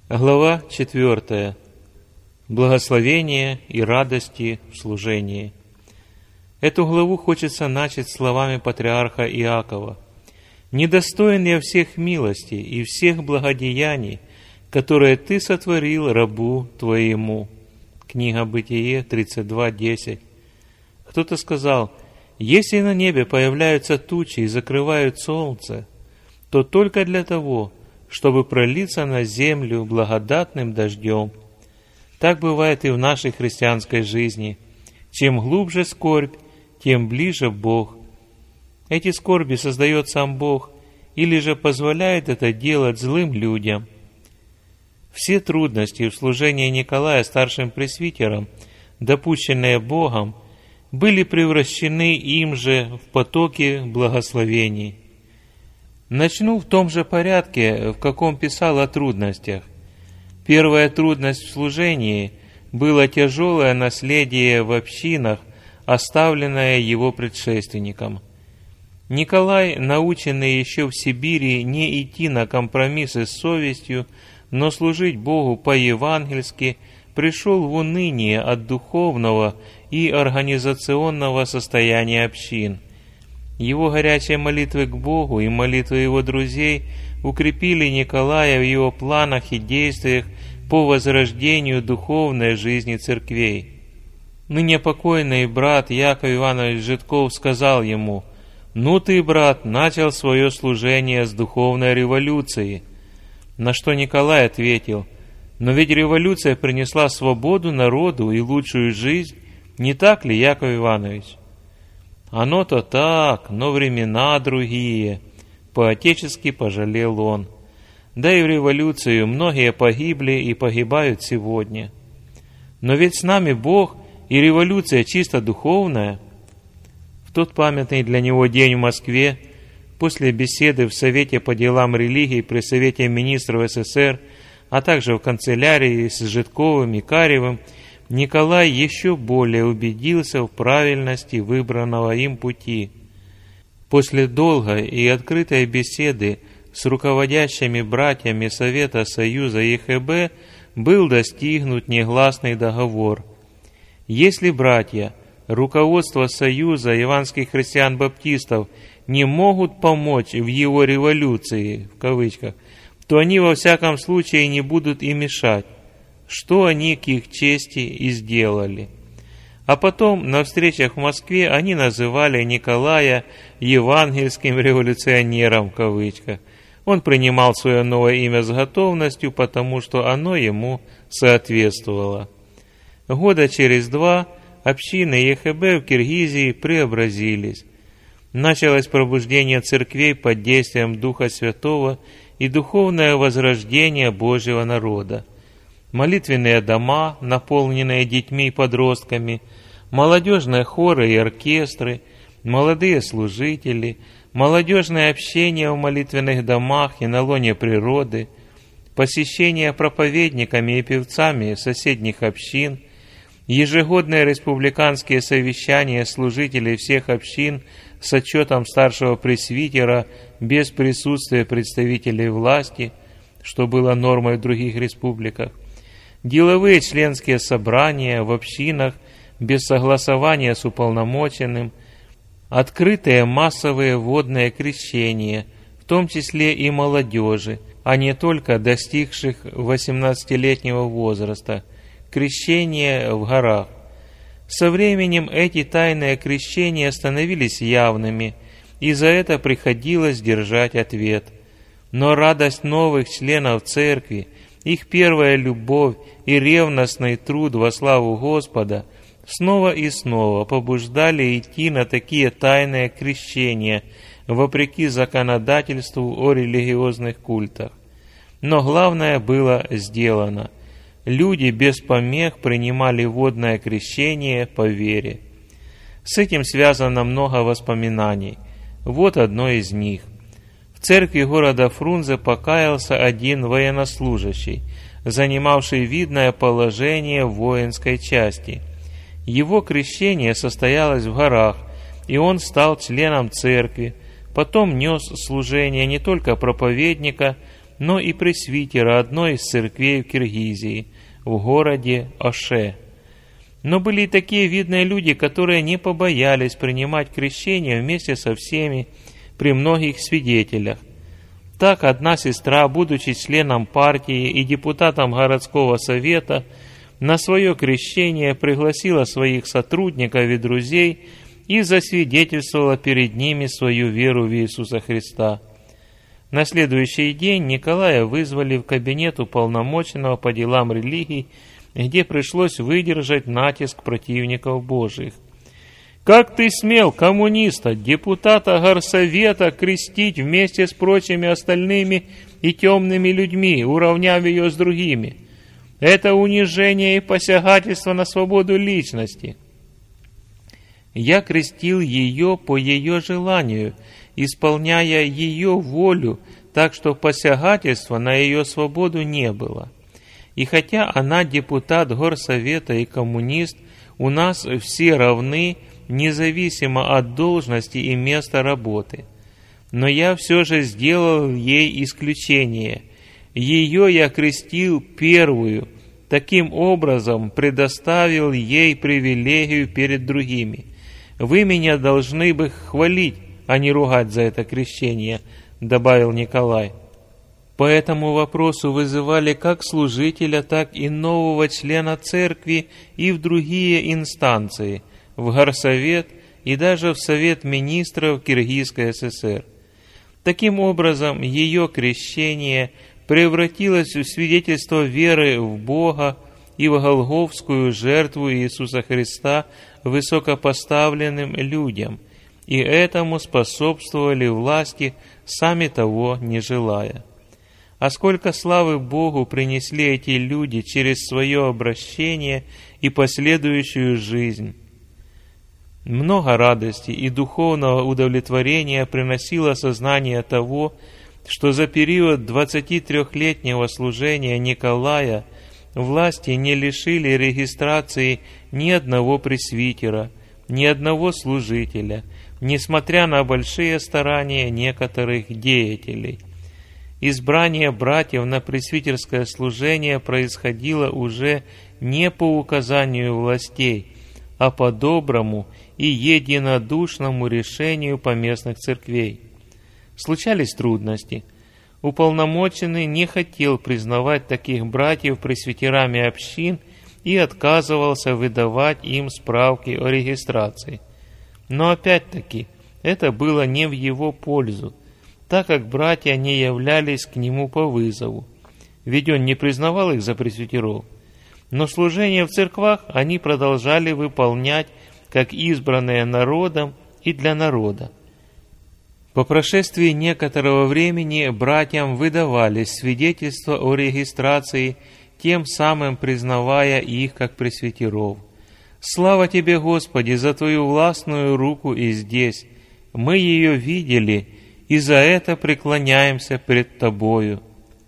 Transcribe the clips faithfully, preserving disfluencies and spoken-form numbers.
Глава четвертая. Благословение и радости в служении. Эту главу хочется начать словами патриарха Иакова. «Недостоин я всех милостей и всех благодеяний, которые Ты сотворил рабу Твоему». Книга Бытие тридцать два десять. Кто-то сказал: «Если на небе появляются тучи и закрывают солнце, то только для того, чтобы пролиться на землю благодатным дождем». Так бывает и в нашей христианской жизни. Чем глубже скорбь, тем ближе Бог. Эти скорби создает сам Бог, или же позволяет это делать злым людям. Все трудности в служении Николая старшим пресвитером, допущенные Богом, были превращены им же в потоки благословений. Начну в том же порядке, в каком писал о трудностях. Первая трудность в служении было тяжелое наследие в общинах, оставленное его предшественником. Николай, наученный еще в Сибири не идти на компромиссы с совестью, но служить Богу по-евангельски, пришел в уныние от духовного и организационного состояния общин. Его горячие молитвы к Богу и молитвы его друзей укрепили Николая в его планах и действиях по возрождению духовной жизни церквей. Ныне покойный брат Яков Иванович Житков сказал ему: «Ну ты, брат, начал свое служение с духовной революции». На что Николай ответил: «Но ведь революция принесла свободу народу и лучшую жизнь, не так ли, Яков Иванович?» «Оно-то так, но времена другие», — по-отечески пожалел он. Да и в революцию многие погибли и погибают сегодня. Но ведь с нами Бог, и революция чисто духовная. В тот памятный для него день в Москве, после беседы в Совете по делам религии при Совете министров СССР, а также в канцелярии с Житковым и Каревым, Николай еще более убедился в правильности выбранного им пути. После долгой и открытой беседы с руководящими братьями Совета Союза ЕХБ был достигнут негласный договор. Если братья, руководство Союза яванских христиан-баптистов не могут помочь в его революции, в кавычках, то они во всяком случае не будут и мешать, что они к их чести и сделали. А потом на встречах в Москве они называли Николая евангельским революционером, в кавычках. Он принимал свое новое имя с готовностью, потому что оно ему соответствовало. Года через два общины ЕХБ в Киргизии преобразились. Началось пробуждение церквей под действием Духа Святого и духовное возрождение Божьего народа. Молитвенные дома, наполненные детьми и подростками, молодежные хоры и оркестры, молодые служители, молодежное общение в молитвенных домах и на лоне природы, посещение проповедниками и певцами соседних общин, ежегодные республиканские совещания служителей всех общин с отчетом старшего пресвитера без присутствия представителей власти, что было нормой в других республиках, деловые членские собрания в общинах без согласования с уполномоченным, открытые массовые водные крещения, в том числе и молодежи, а не только достигших восемнадцатилетнего возраста, крещения в горах. Со временем эти тайные крещения становились явными, и за это приходилось держать ответ. Но радость новых членов церкви, их первая любовь и ревностный труд во славу Господа снова и снова побуждали идти на такие тайные крещения, вопреки законодательству о религиозных культах. Но главное было сделано. Люди без помех принимали водное крещение по вере. С этим связано много воспоминаний. Вот одно из них. В церкви города Фрунзе покаялся один военнослужащий, занимавший видное положение в воинской части. Его крещение состоялось в горах, и он стал членом церкви, потом нес служение не только проповедника, но и пресвитера одной из церквей в Киргизии, в городе Оше. Но были и такие видные люди, которые не побоялись принимать крещение вместе со всеми при многих свидетелях. Так одна сестра, будучи членом партии и депутатом городского совета, на свое крещение пригласила своих сотрудников и друзей и засвидетельствовала перед ними свою веру в Иисуса Христа. На следующий день Николая вызвали в кабинет уполномоченного по делам религий, где пришлось выдержать натиск противников Божьих. «Как ты смел коммуниста, депутата горсовета, крестить вместе с прочими остальными и темными людьми, уравняв ее с другими? Это унижение и посягательство на свободу личности. Я крестил ее по ее желанию, исполняя ее волю, так что посягательства на ее свободу не было. И хотя она депутат горсовета и коммунист, у нас все равны, независимо от должности и места работы. Но я все же сделал ей исключение. Ее я крестил первую, таким образом предоставил ей привилегию перед другими. Вы меня должны бы хвалить, а не ругать за это крещение», — добавил Николай. По этому вопросу вызывали как служителя, так и нового члена церкви и в другие инстанции, в горсовет и даже в Совет министров Киргизской ССР. Таким образом, ее крещение превратилось в свидетельство веры в Бога и в голгофскую жертву Иисуса Христа высокопоставленным людям, и этому способствовали власти, сами того не желая. А сколько славы Богу принесли эти люди через свое обращение и последующую жизнь! Много радости и духовного удовлетворения приносило сознание того, что за период двадцатитрёхлетнего служения Николая власти не лишили регистрации ни одного пресвитера, ни одного служителя, несмотря на большие старания некоторых деятелей. Избрание братьев на пресвитерское служение происходило уже не по указанию властей, а по доброму и единодушному решению поместных церквей. Случались трудности. Уполномоченный не хотел признавать таких братьев пресвитерами общин и отказывался выдавать им справки о регистрации. Но опять-таки это было не в его пользу, так как братья не являлись к нему по вызову, ведь он не признавал их за пресвитеров. Но служение в церквах они продолжали выполнять как избранные народом и для народа. По прошествии некоторого времени братьям выдавались свидетельства о регистрации, тем самым признавая их как пресвитеров. «Слава Тебе, Господи, за Твою властную руку и здесь. Мы ее видели, и за это преклоняемся пред Тобою».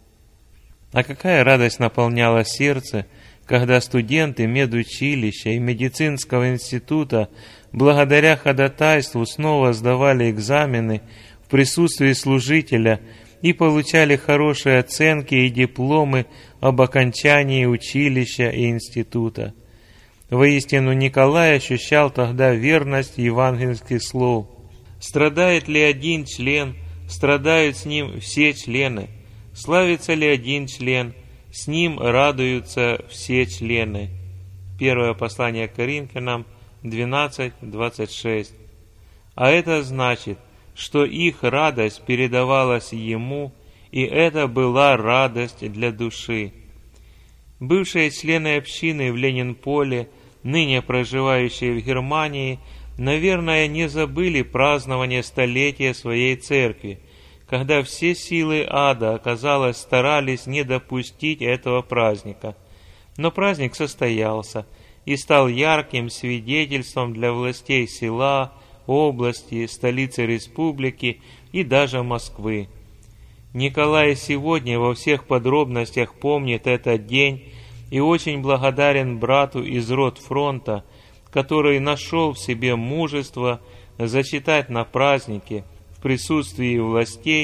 А какая радость наполняла сердце, когда студенты медучилища и медицинского института благодаря ходатайству снова сдавали экзамены в присутствии служителя и получали хорошие оценки и дипломы об окончании училища и института. Воистину, Николай ощущал тогда верность евангельских слов. «Страдает ли один член, страдают с ним все члены. Славится ли один член, с ним радуются все члены». Первое послание к Коринфянам двенадцать двадцать шесть. А это значит, что их радость передавалась ему, и это была радость для души. Бывшие члены общины в Ленинполе, ныне проживающие в Германии, наверное, не забыли празднование столетия своей церкви, когда все силы ада, казалось, старались не допустить этого праздника. Но праздник состоялся и стал ярким свидетельством для властей села, области, столицы республики и даже Москвы. Николай сегодня во всех подробностях помнит этот день и очень благодарен брату из рот фронта, который нашел в себе мужество зачитать на празднике в присутствии властей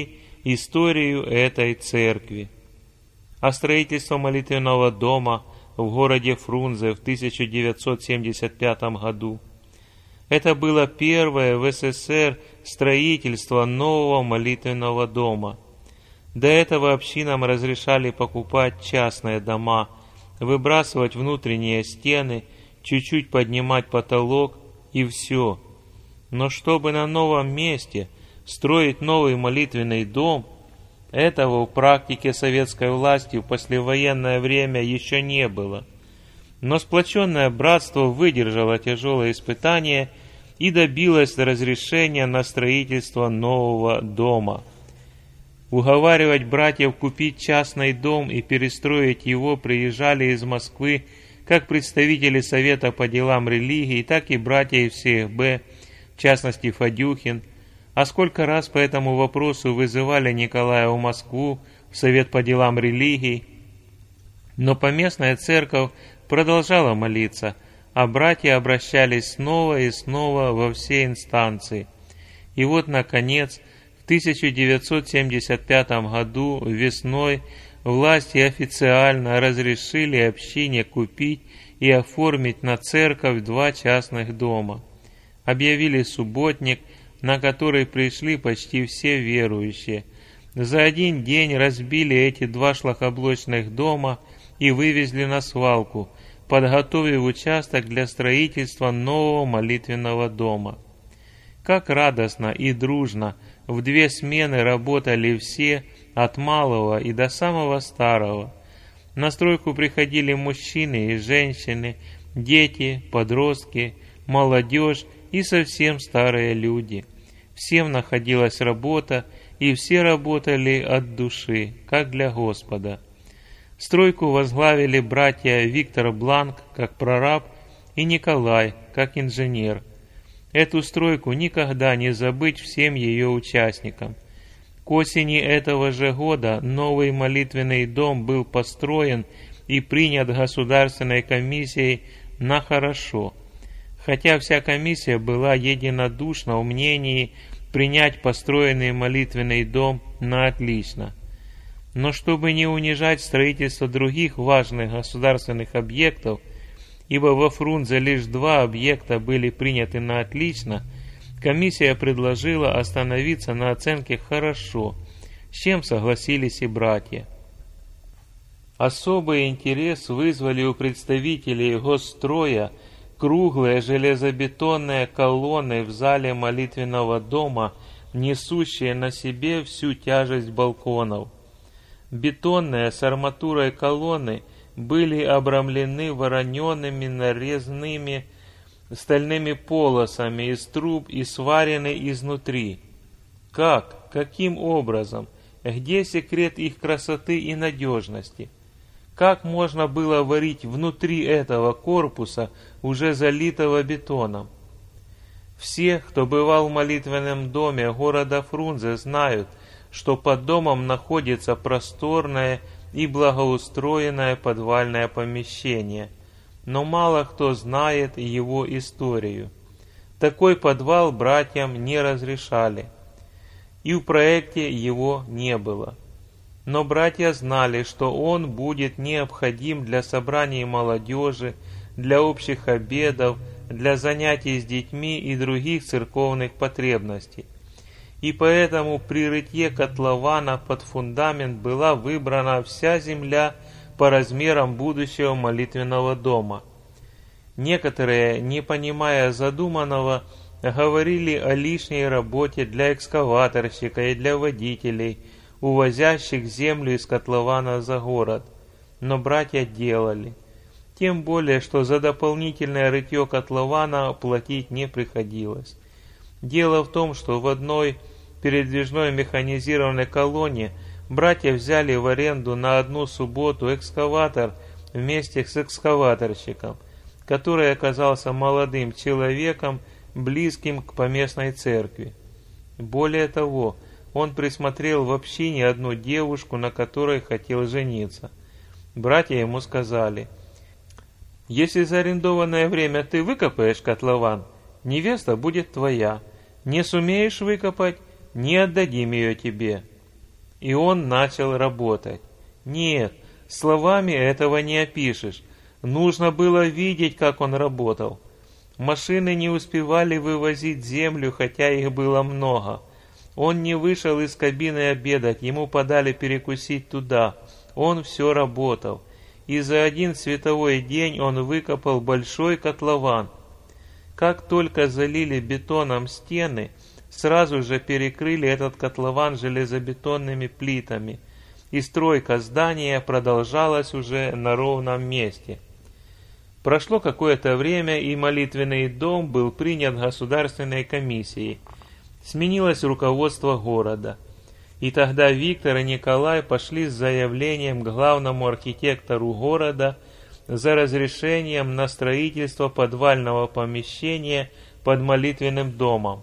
историю этой церкви. А строительство молитвенного дома в городе Фрунзе в тысяча девятьсот семьдесят пятом году. Это было первое в СССР строительство нового молитвенного дома. До этого общинам разрешали покупать частные дома, выбрасывать внутренние стены, чуть-чуть поднимать потолок и все. Но чтобы на новом месте строить новый молитвенный дом, этого в практике советской власти в послевоенное время еще не было. Но сплоченное братство выдержало тяжелое испытание и добилось разрешения на строительство нового дома. Уговаривать братьев купить частный дом и перестроить его приезжали из Москвы как представители Совета по делам религии, так и братья из СЕХБ, в частности Фадюхин. А сколько раз по этому вопросу вызывали Николая в Москву, в Совет по делам религий. Но поместная церковь продолжала молиться, а братья обращались снова и снова во все инстанции. И вот, наконец, в тысяча девятьсот семьдесят пятом году весной власти официально разрешили общине купить и оформить на церковь два частных дома. Объявили субботник, на который пришли почти все верующие. За один день разбили эти два шлакоблочных дома и вывезли на свалку, подготовив участок для строительства нового молитвенного дома. Как радостно и дружно в две смены работали все, от малого и до самого старого. На стройку приходили мужчины и женщины, дети, подростки, молодежь и совсем старые люди. Всем находилась работа, и все работали от души, как для Господа. Стройку возглавили братья Виктор Бланк, как прораб, и Николай, как инженер. Эту стройку никогда не забыть всем ее участникам. К осени этого же года новый молитвенный дом был построен и принят Государственной комиссией на хорошо, хотя вся комиссия была единодушна в мнении принять построенный молитвенный дом на отлично. Но чтобы не унижать строительство других важных государственных объектов, ибо во Фрунзе лишь два объекта были приняты на отлично, комиссия предложила остановиться на оценке «хорошо», с чем согласились и братья. Особый интерес вызвали у представителей госстроя круглые железобетонные колонны в зале молитвенного дома, несущие на себе всю тяжесть балконов. Бетонные с арматурой колонны были обрамлены вороненными нарезными стальными полосами из труб и сварены изнутри. Как? Каким образом? Где секрет их красоты и надежности? Как можно было варить внутри этого корпуса, уже залитого бетоном? Все, кто бывал в молитвенном доме города Фрунзе, знают, что под домом находится просторное и благоустроенное подвальное помещение, но мало кто знает его историю. Такой подвал братьям не разрешали, и в проекте его не было. Но братья знали, что он будет необходим для собраний молодежи, для общих обедов, для занятий с детьми и других церковных потребностей. И поэтому при рытье котлована под фундамент была выбрана вся земля по размерам будущего молитвенного дома. Некоторые, не понимая задуманного, говорили о лишней работе для экскаваторщика и для водителей, увозящих землю из котлована за город. Но братья делали. Тем более, что за дополнительное рытье котлована платить не приходилось. Дело в том, что в одной передвижной механизированной колонне братья взяли в аренду на одну субботу экскаватор вместе с экскаваторщиком, который оказался молодым человеком, близким к поместной церкви. Более того, он присмотрел в общине одну девушку, на которой хотел жениться. Братья ему сказали: «Если за арендованное время ты выкопаешь котлован, невеста будет твоя. Не сумеешь выкопать, не отдадим ее тебе». и он начал работать. Нет, словами этого не опишешь. Нужно было видеть, как он работал. Машины не успевали вывозить землю, хотя их было много. Он не вышел из кабины обедать, ему подали перекусить туда. Он все работал. И за один световой день он выкопал большой котлован. Как только залили бетоном стены, сразу же перекрыли этот котлован железобетонными плитами, и стройка здания продолжалась уже на ровном месте. Прошло какое-то время, и молитвенный дом был принят государственной комиссией. Сменилось руководство города. И тогда Виктор и Николай пошли с заявлением к главному архитектору города за разрешением на строительство подвального помещения под молитвенным домом.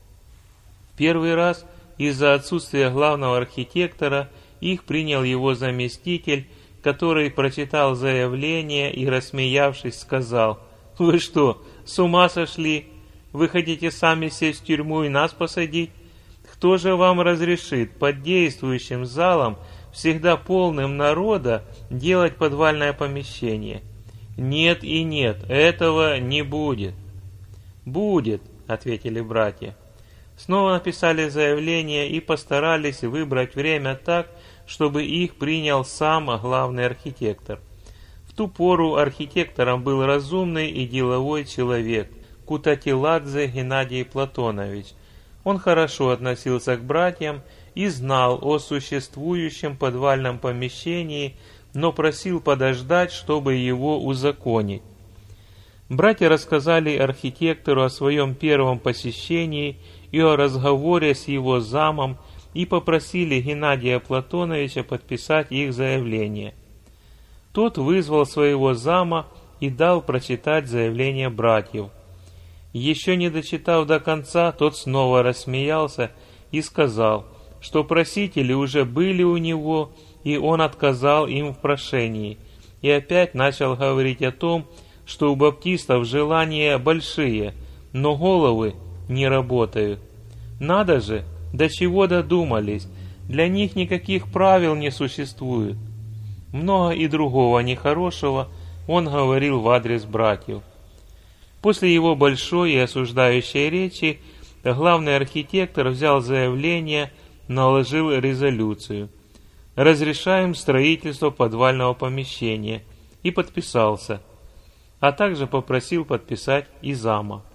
Первый раз из-за отсутствия главного архитектора их принял его заместитель, который прочитал заявление и, рассмеявшись, сказал: «Вы что, с ума сошли? Вы хотите сами сесть в тюрьму и нас посадить? Кто же вам разрешит под действующим залом, всегда полным народа, делать подвальное помещение? Нет и нет, этого не будет». «Будет», — ответили братья. Снова написали заявление и постарались выбрать время так, чтобы их принял сам главный архитектор. В ту пору архитектором был разумный и деловой человек Кутатиладзе Геннадий Платонович. Он хорошо относился к братьям и знал о существующем подвальном помещении, но просил подождать, чтобы его узаконить. Братья рассказали архитектору о своем первом посещении и о разговоре с его замом и попросили Геннадия Платоновича подписать их заявление. Тот вызвал своего зама и дал прочитать заявление братьев. Еще не дочитав до конца, тот снова рассмеялся и сказал, что просители уже были у него, и он отказал им в прошении, и опять начал говорить о том, что у баптистов желания большие, но головы не работают. Надо же, до чего додумались, для них никаких правил не существует. Много и другого нехорошего он говорил в адрес братьев. После его большой и осуждающей речи главный архитектор взял заявление, наложил резолюцию. «Разрешаем строительство подвального помещения» и подписался, а также попросил подписать и зама.